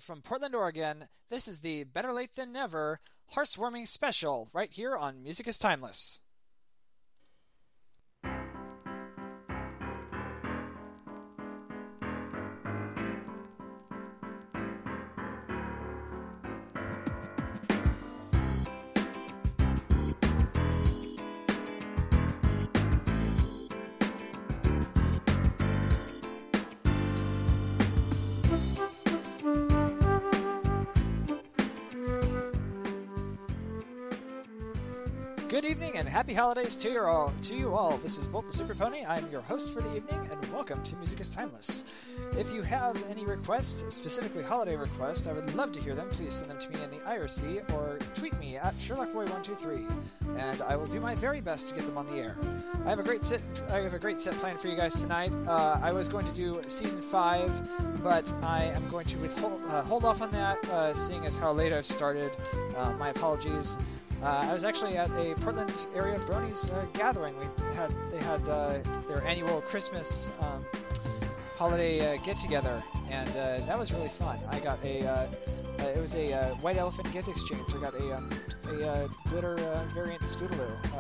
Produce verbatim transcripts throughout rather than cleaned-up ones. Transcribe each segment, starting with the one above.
from Portland, Oregon. This is the Better Late Than Never Horsewarming Special right here on Music is Timeless. Good evening and happy holidays to you all. To you all, this is Bolt the Super Pony. I'm your host for the evening, and welcome to Music is Timeless. If you have any requests, specifically holiday requests, I would love to hear them. Please send them to me in the I R C or tweet me at Sherlock Boy one two three, and I will do my very best to get them on the air. I have a great set. I have a great set planned for you guys tonight. Uh, I was going to do season five, but I am going to withhold uh, hold off on that, uh, seeing as how late I've started. Uh, my apologies. Uh, I was actually at a Portland area Bronies uh, gathering. We had they had uh, their annual Christmas um, holiday uh, get together, and uh, that was really fun. I got a uh, uh, it was a uh, white elephant gift exchange. I got a um, a uh, glitter uh, variant Scootaloo uh,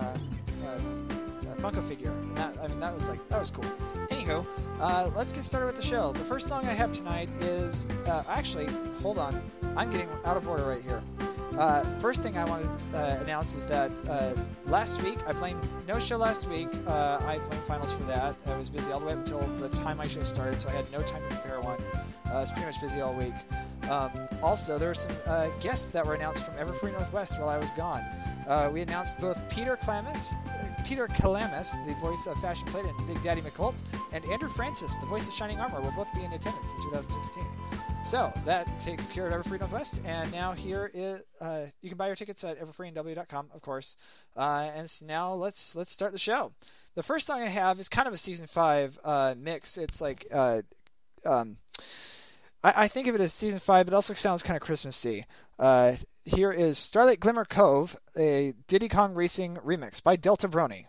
uh, Funko figure. And that I mean that was like that was cool. Anywho, uh, let's get started with the show. The first song I have tonight is uh, actually hold on, I'm getting out of order right here. Uh, first thing I want to uh, announce is that uh, last week, I played no show last week. Uh, I played finals for that. I was busy all the way up until the time my show started, so I had no time to prepare one. Uh, I was pretty much busy all week. Um, also, there were some uh, guests that were announced from Everfree Northwest while I was gone. Uh, we announced both Peter Calamus, Peter Calamus, the voice of Fashion Plate and Big Daddy McColt, and Andrew Francis, the voice of Shining Armor, will both be in attendance in two thousand sixteen. So that takes care of Everfree Northwest, and now here is uh, you can buy your tickets at everfree n w dot com, of course. Uh, and so now let's let's start the show. The first song I have is kind of a season five uh, mix. It's like uh, um, I, I think of it as season five, but it also sounds kind of Christmassy. Uh, here is Starlight Glimmer Cove, a Diddy Kong Racing remix by Delta Brony.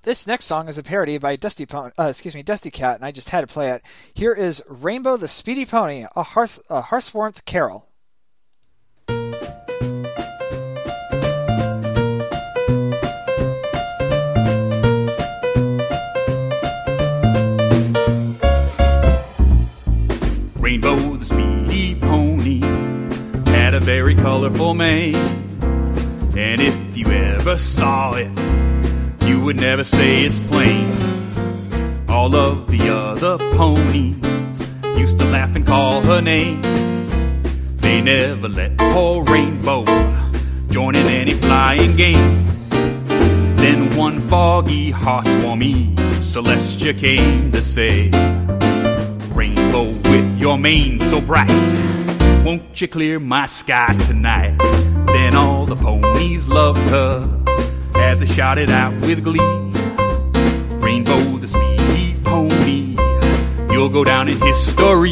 This next song is a parody by Dusty Pon- uh, excuse me, Dusty Cat, and I just had to play it. Here is Rainbow the Speedy Pony, a, Hearth- a Hearthswarmth carol. Rainbow the Speedy Pony had a very colorful mane, and if you ever saw it, you would never say it's plain. All of the other ponies used to laugh and call her name. They never let poor Rainbow join in any flying games. Then one foggy Hearthswarm Eve, Celestia came to say, Rainbow, with your mane so bright, won't you clear my sky tonight? Then all the ponies loved her as they shouted out with glee, Rainbow the Speedy Pony, you'll go down in history.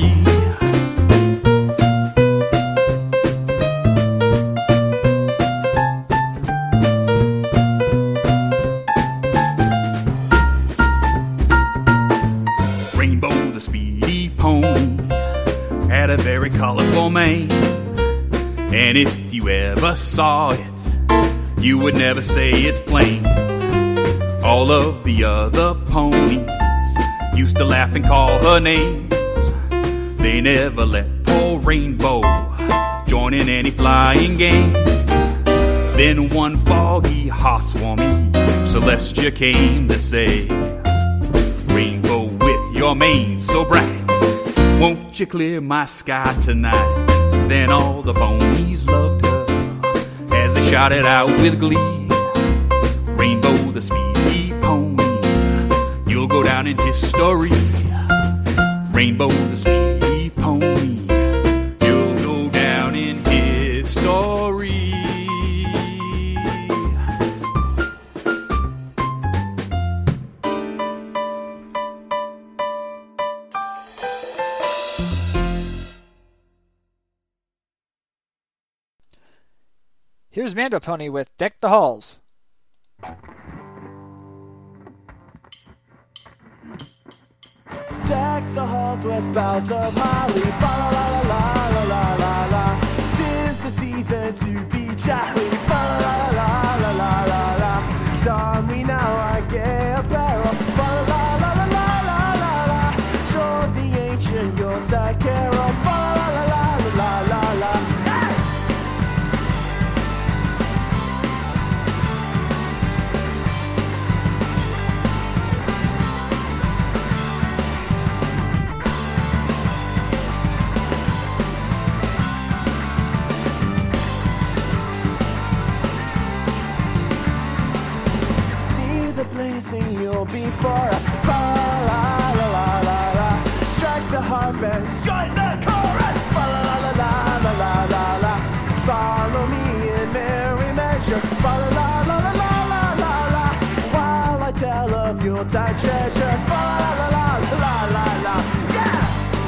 Rainbow the Speedy Pony had a very colorful mane, and if you ever saw it, you would never say it's plain. All of the other ponies used to laugh and call her names. They never let poor Rainbow join in any flying games. Then one foggy Hearthswarm Eve, Celestia came to say, Rainbow, with your mane so bright, won't you clear my sky tonight? Then all the ponies loved her as they shouted out with glee, Rainbow the Speedy Pony, you'll go down in history. Rainbow the Speedy Pony, you'll go down in history. Here's Mando Pony with Deck the Halls. Deck the halls with boughs of holly, fa la la la la la la la. Tis the season to be jolly, fa la la la la la la. Don we now our gay apparel, fa la la la la la la la. Show the ancient Yuletide carol, fa la la la la la la. Blazing you'll be for us, fa la la la la la. Strike the harp and join the chorus, fa la la la la la la la. Follow me in merry measure, fa la la la la la la la. While I tell of Yuletide treasure, fa la la la la la la. Yeah.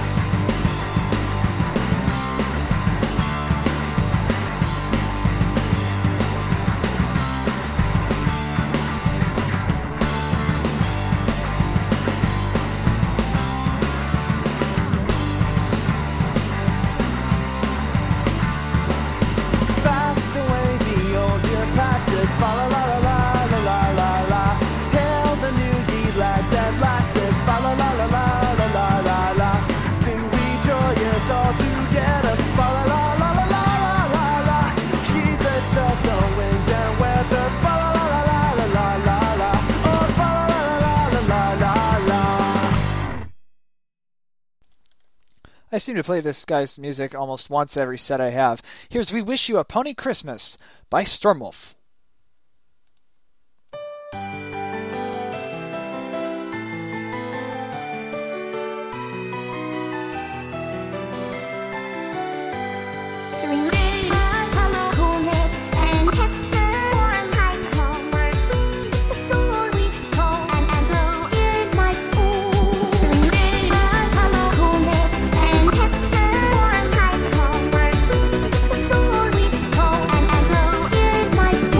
Fa la la la la la la la la. Hail the new ye lads and lasses. Fa la la la la la la la la. Sing we joyous all together. Fa la la la la la la la la. Heedless of the winds and weather. Fa la la la la la la la. Oh fa la la la la la la. I seem to play this guy's music almost once every set I have. Here's We Wish You a Pony Christmas by Stormwolf. Might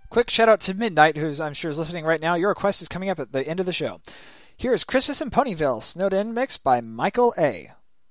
Quick shout out to Midnight, who's I'm sure is listening right now. Your request is coming up at the end of the show. Here is Christmas in Ponyville, Snowed In mix by Michael A.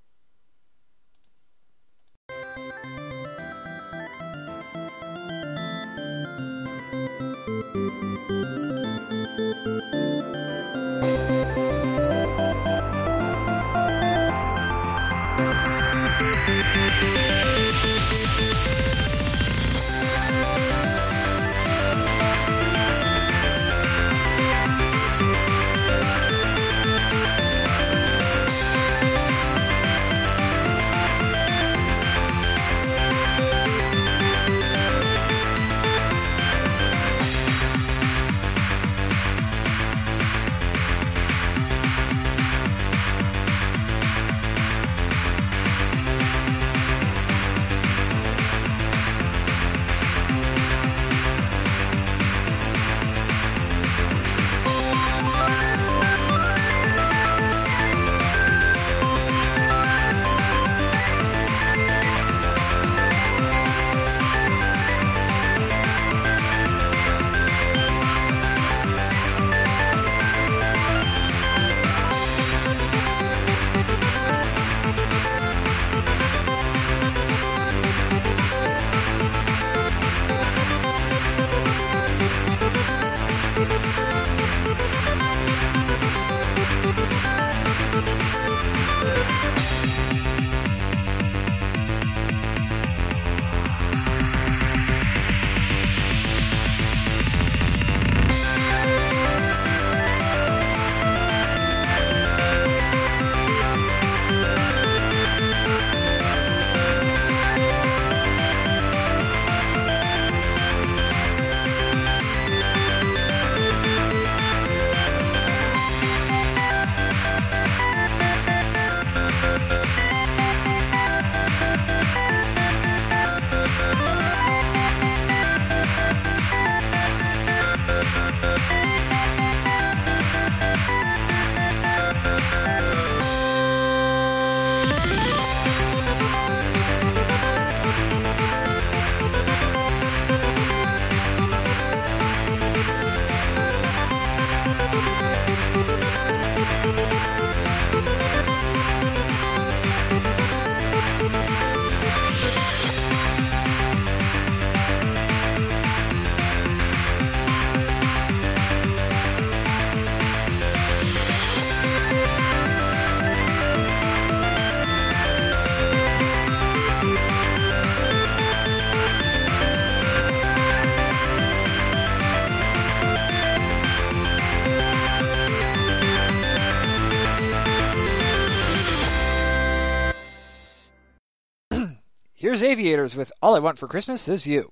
Here's Aviators with All I Want for Christmas Is You.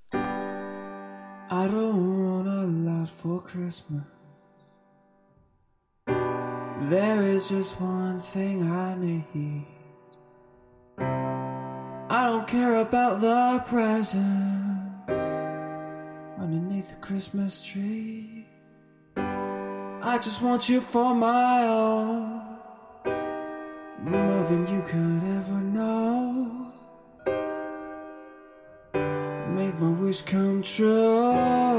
I don't want a lot for Christmas. There is just one thing I need. I don't care about the presents underneath the Christmas tree. I just want you for my own, more than you could ever know. Make my wish come true.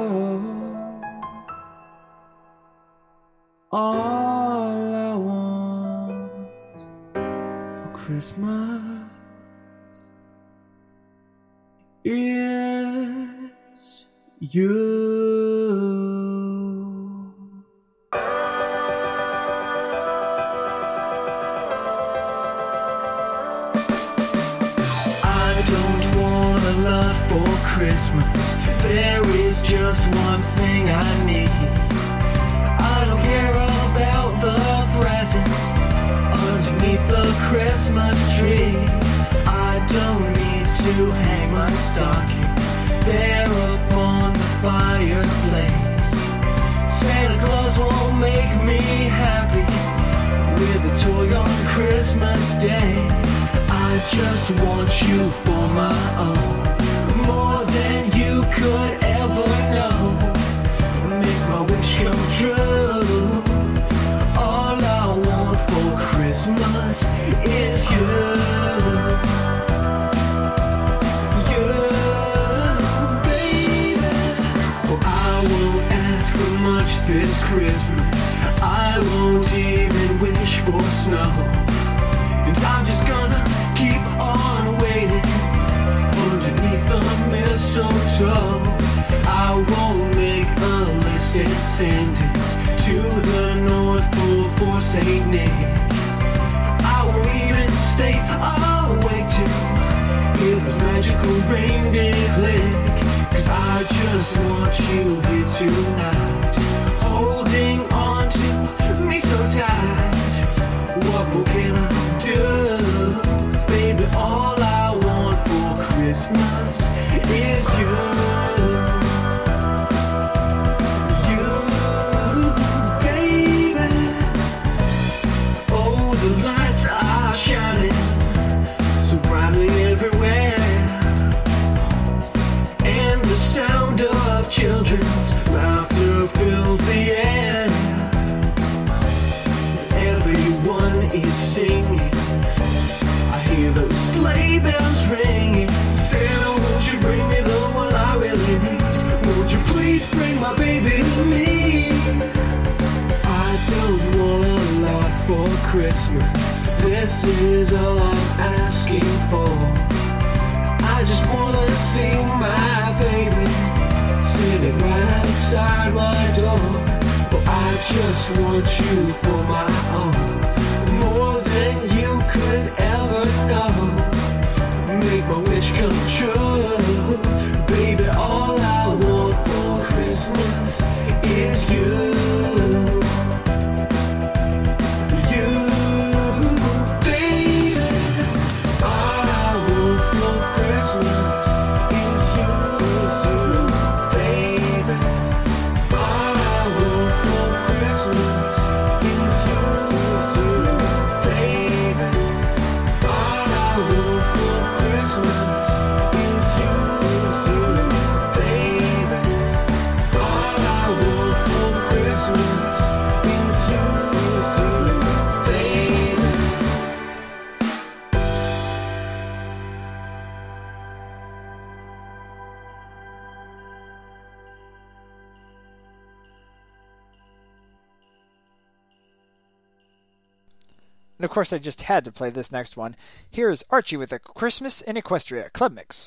All I want for Christmas is you. Christmas, there is just one thing I need. I don't care about the presents underneath the Christmas tree. I don't need to hang my stocking there upon the fireplace. Santa Claus won't make me happy with a toy on Christmas Day. I just want you for my own, more than you could ever know. Make my wish come true. All I want for Christmas is you. You, baby. Oh much this Christmas. I won't even wish for snow. And I'm just gonna keep on waiting underneath the mistletoe. I won't make a list and send it to the North Pole for Saint Nick. I won't even stay awake to hear those magical reindeer click. Cause I just want you here tonight, holding on to me so tight. What more can I do? Baby, all I want for Christmas is you. Children's laughter fills the air. Everyone is singing. I hear those sleigh bells ringing. Santa, won't you bring me the one I really need? Won't you please bring my baby to me? I don't want a lot for Christmas. This is all I'm asking for. I just wanna see my baby sitting right outside my door. But I just want you for my own, more than you could ever know. Make my wish come true. Baby, all I want for Christmas is you. And of course I just had to play this next one. Here's Archie with a Christmas in Equestria Club Mix.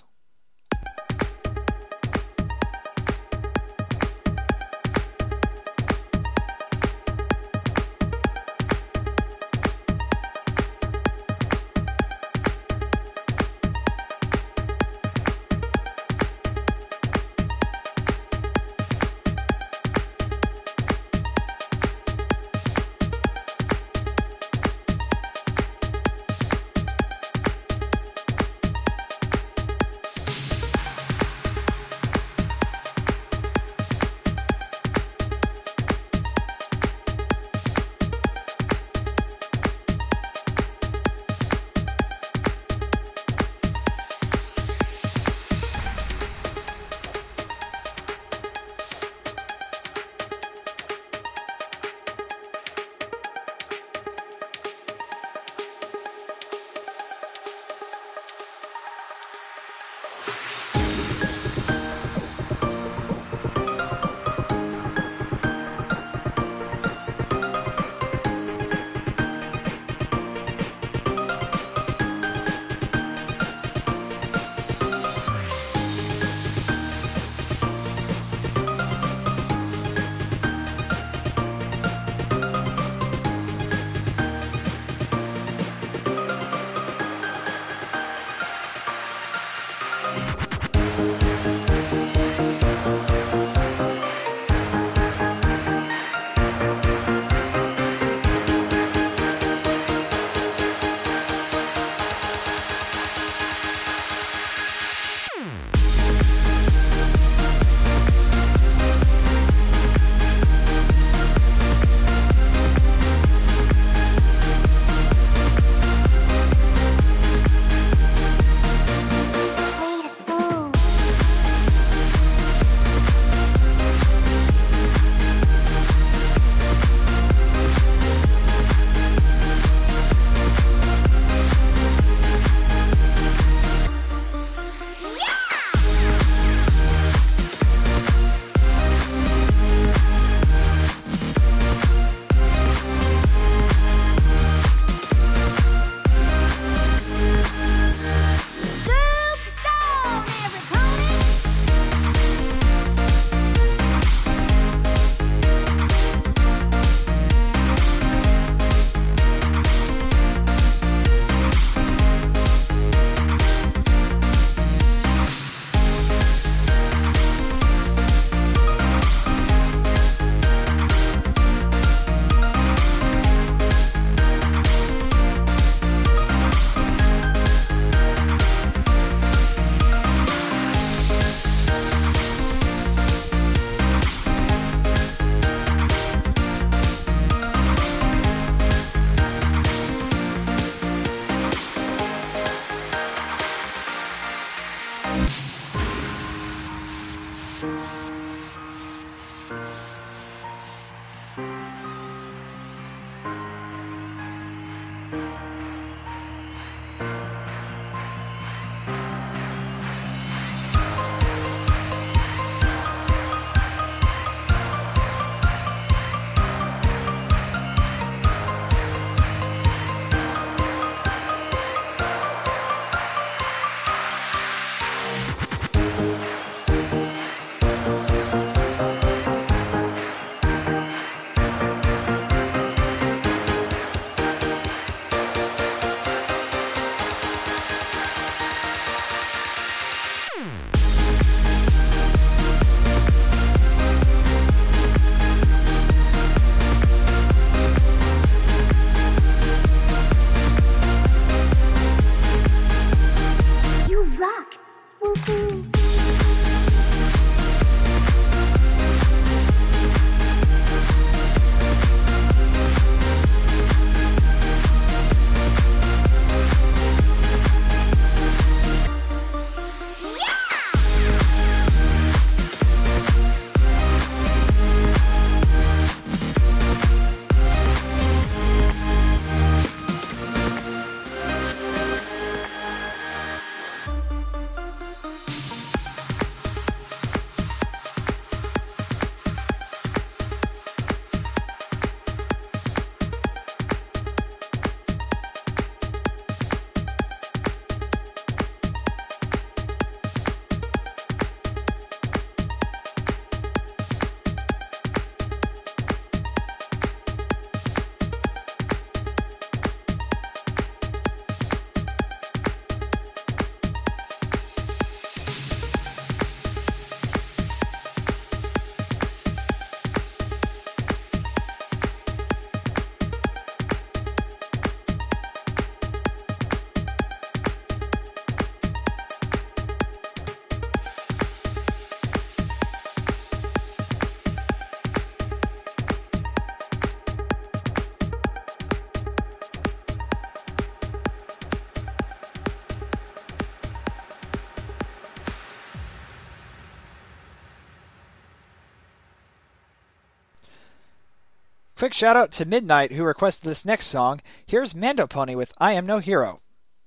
Quick shout out to Midnight, who requested this next song. Here's Mando Pony with I Am No Hero.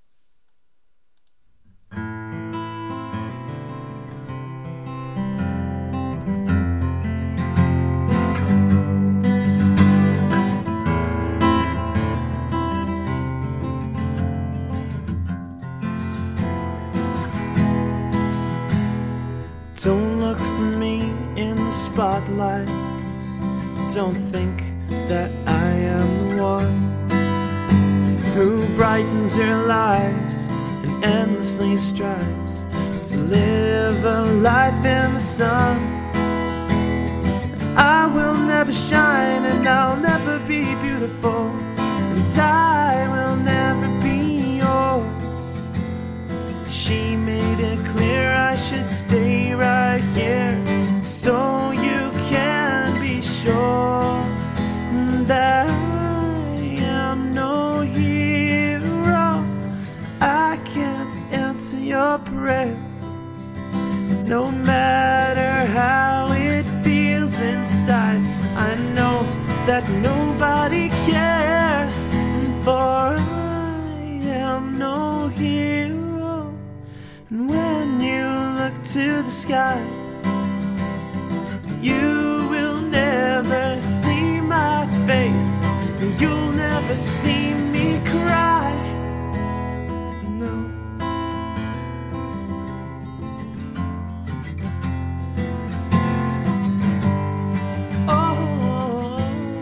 Don't look for me in the spotlight. Don't think that I am the one who brightens your lives and endlessly strives to live a life in the sun. I will never shine and I'll never be beautiful, and I will never be yours. She made it clear I should stay right here, so you can be sure that I am no hero. I can't answer your prayers, no matter how it feels inside. I know that nobody cares, for I am no hero. And when you look to the skies, you will never see my face, and you'll never see me cry. No. Oh.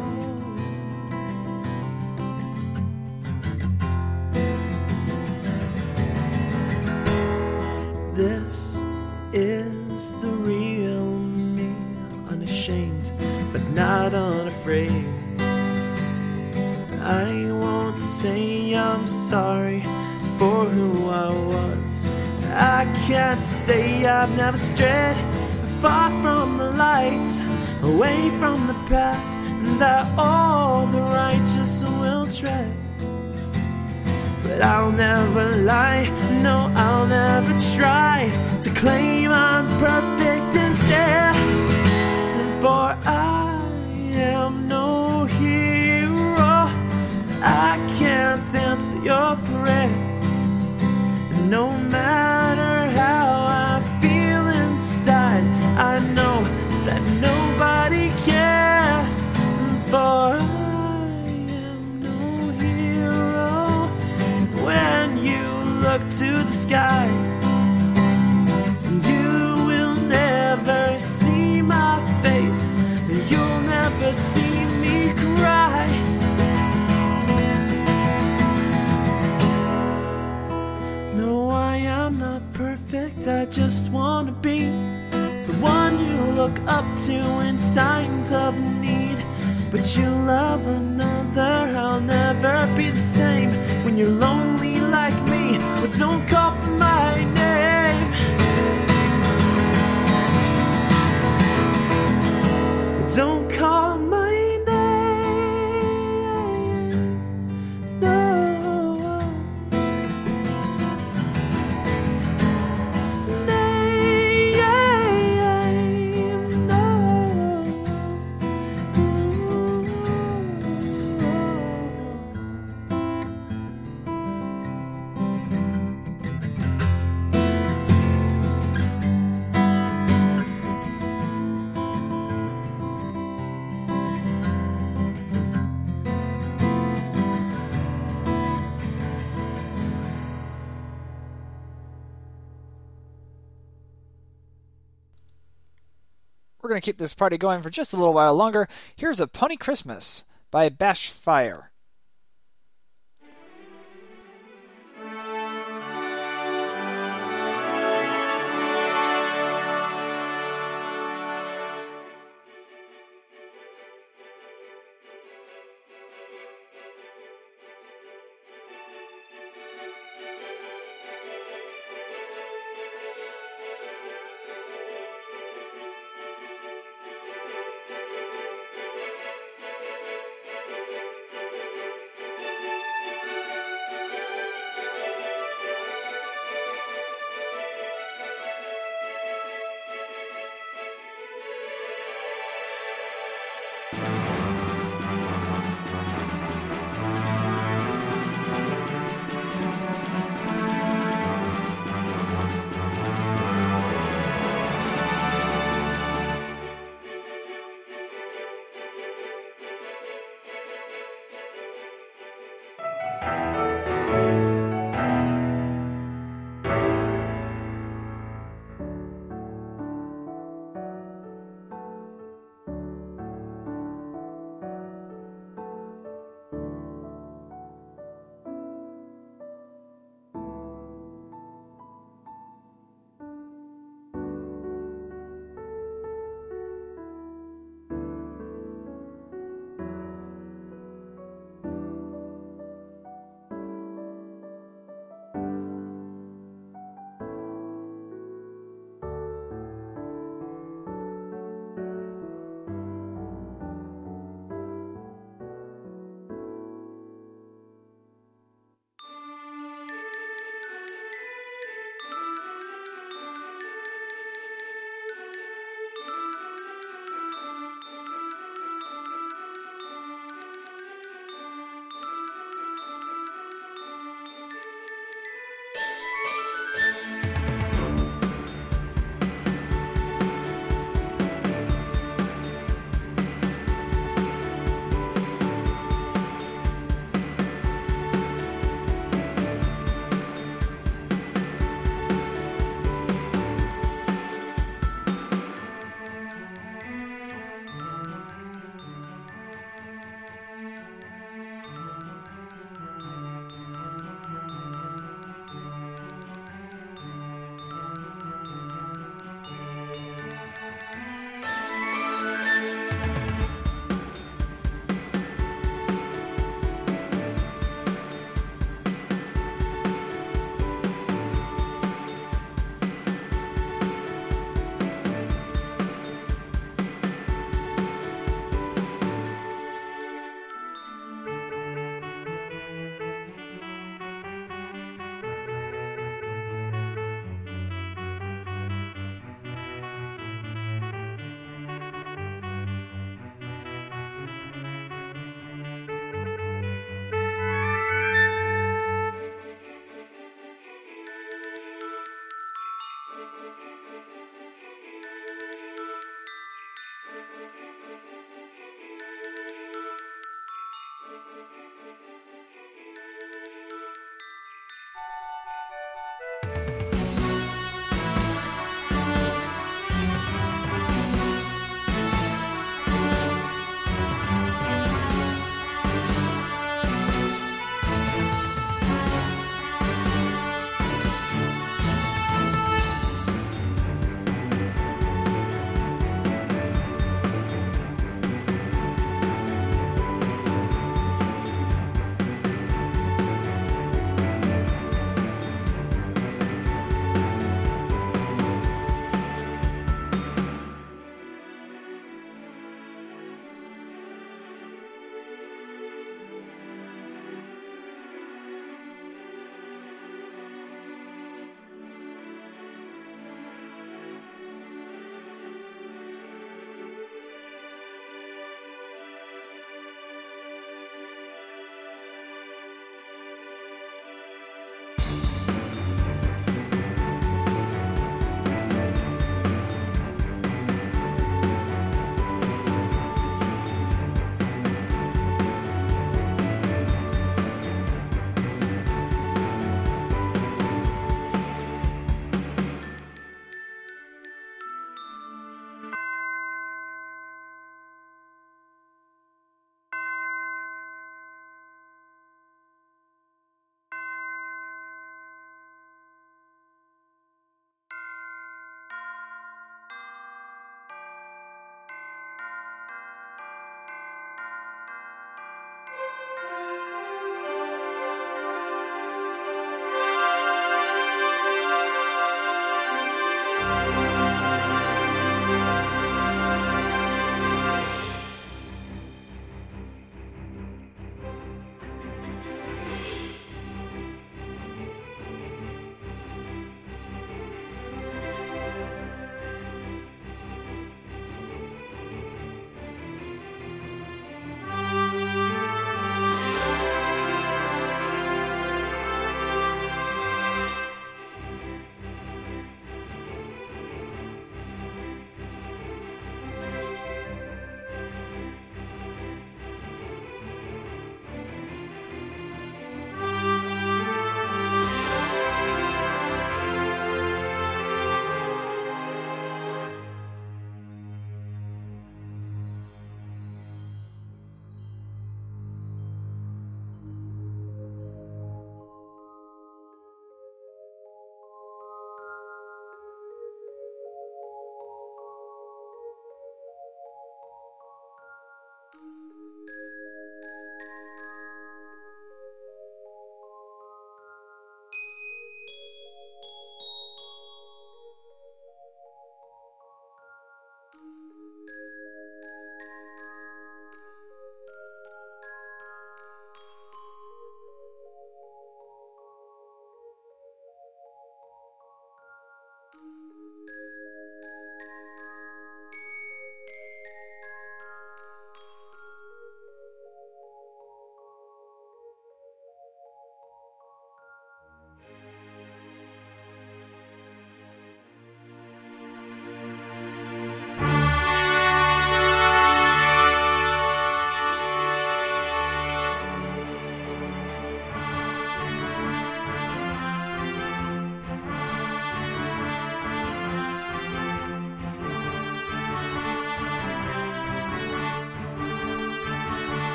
This is the real me, unashamed but not unafraid. I won't say I'm sorry for who I was. I can't say I've never strayed far from the light, away from the path that all the righteous will tread. But I'll never lie, no, I'll never try to claim I'm perfect instead. For I am no hero, I can't answer your prayers. And no matter how I feel inside, I know that nobody cares. For I am no hero. When you look to the skies, you will never see my face. You'll never see me cry. No, I am not perfect, I just wanna be the one you look up to in times of need. But you love another, I'll never be the same. When you're lonely like me, well, don't call for my name. Don't call my name, no. Name, no. We're going to keep this party going for just a little while longer. Here's A Pony Christmas by Bashfire.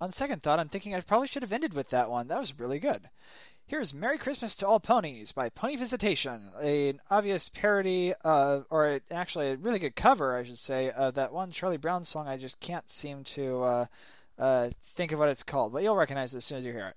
on second thought, I'm thinking I probably should have ended with that one. That was really good. Here's Merry Christmas to All Ponies by Pony Visitation, an obvious parody, uh, or actually a really good cover, I should say, of that one Charlie Brown song. I just can't seem to uh, uh, think of what it's called, but you'll recognize it as soon as you hear it.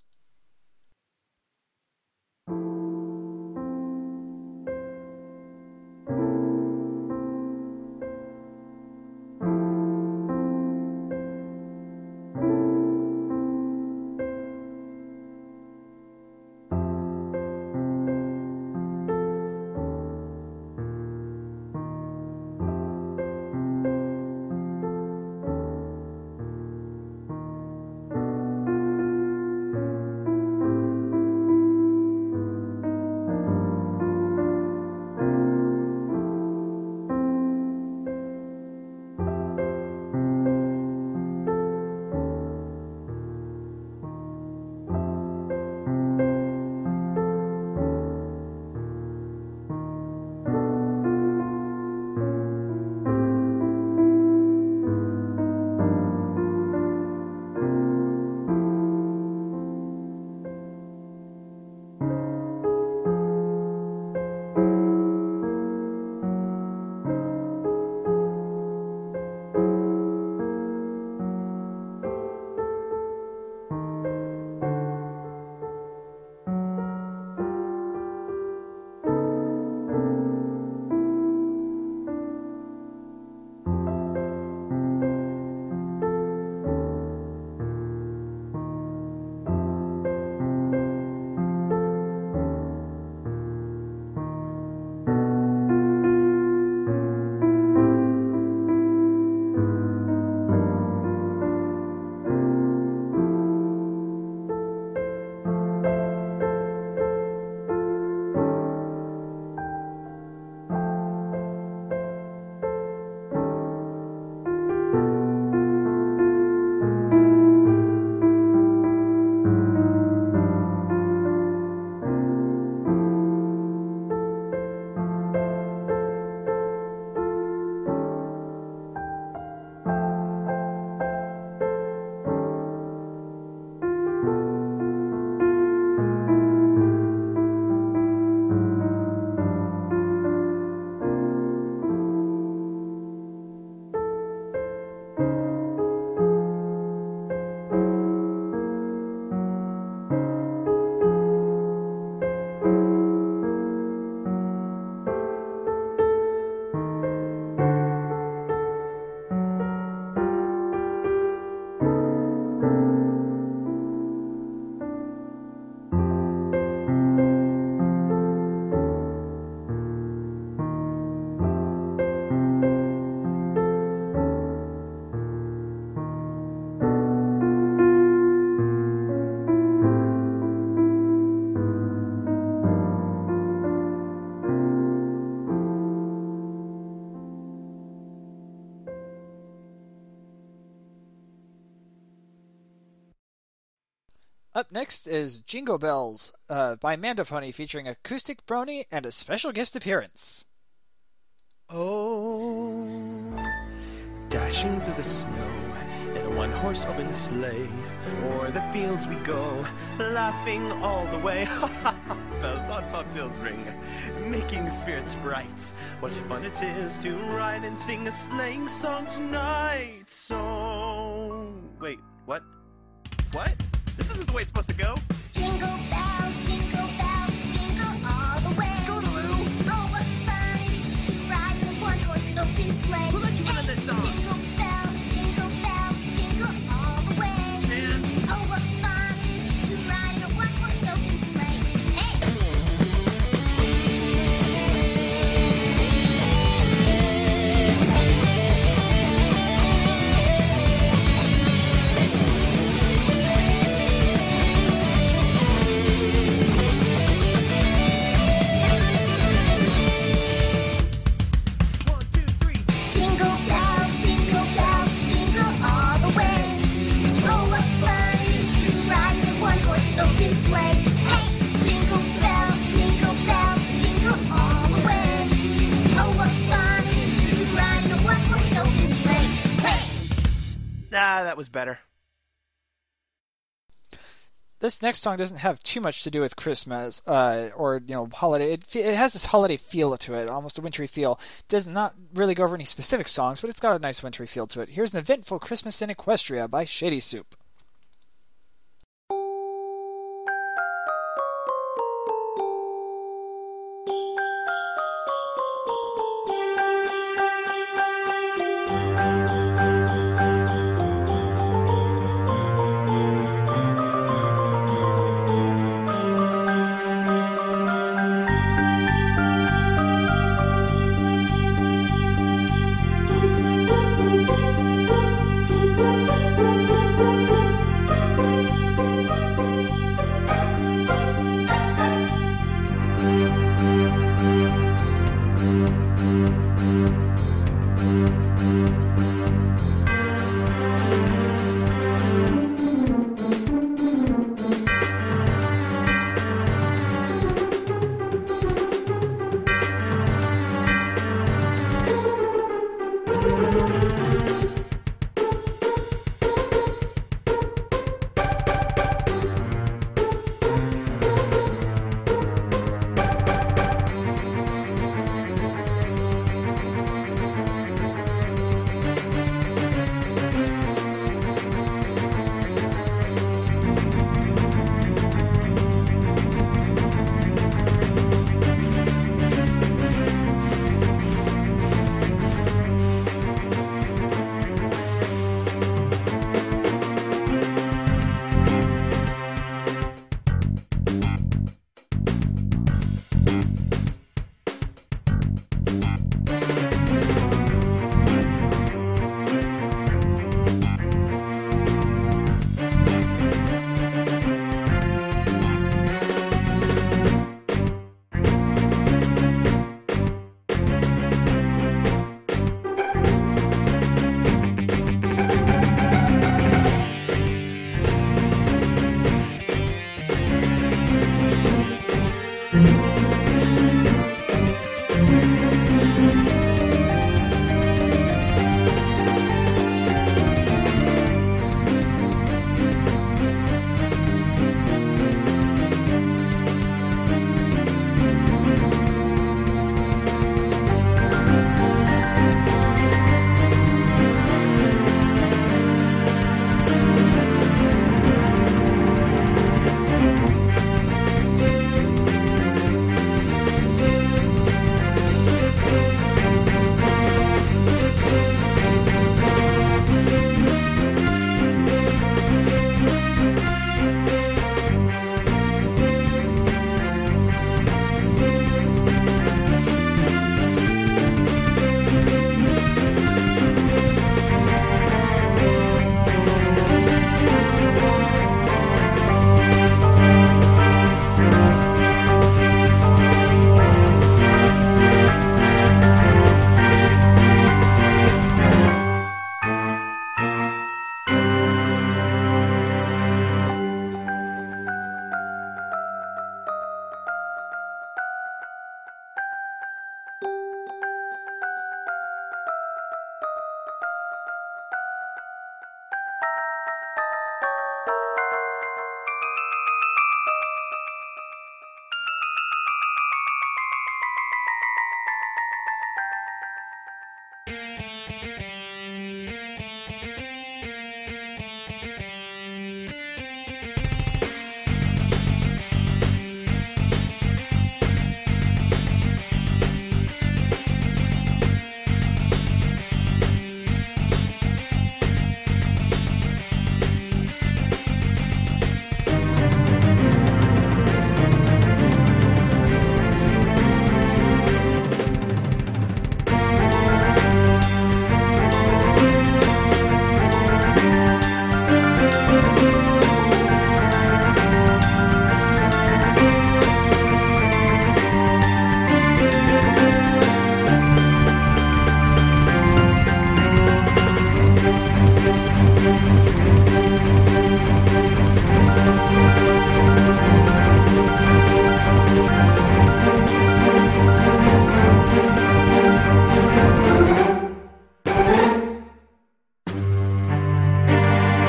Up next is Jingle Bells uh, by Mandapony, featuring acoustic brony and a special guest appearance. Oh, dashing through the snow in a one-horse open sleigh, o'er the fields we go, laughing all the way. Bells on bobtails ring, making spirits bright. What fun it is to ride and sing a sleighing song tonight. So, wait, what? What? This isn't the way it's supposed to go. Jingle bells, jingle bells, jingle all the way. Scootaloo! Oh, what fun it is to ride in a one-horse open sleigh. Who let you in on this song? Jingle bells, jingle bells, jingle all the way. Man. Oh, what fun it is to ride in a one-horse open sleigh. Hey! Ah, that was better. this next song doesn't have too much to do with Christmas uh, or you know holiday. It, it has this holiday feel to it, almost a wintry feel. It does not really go over any specific songs, but it's got a nice wintry feel to it. Here's An Eventful Christmas in Equestria by Shady Soup.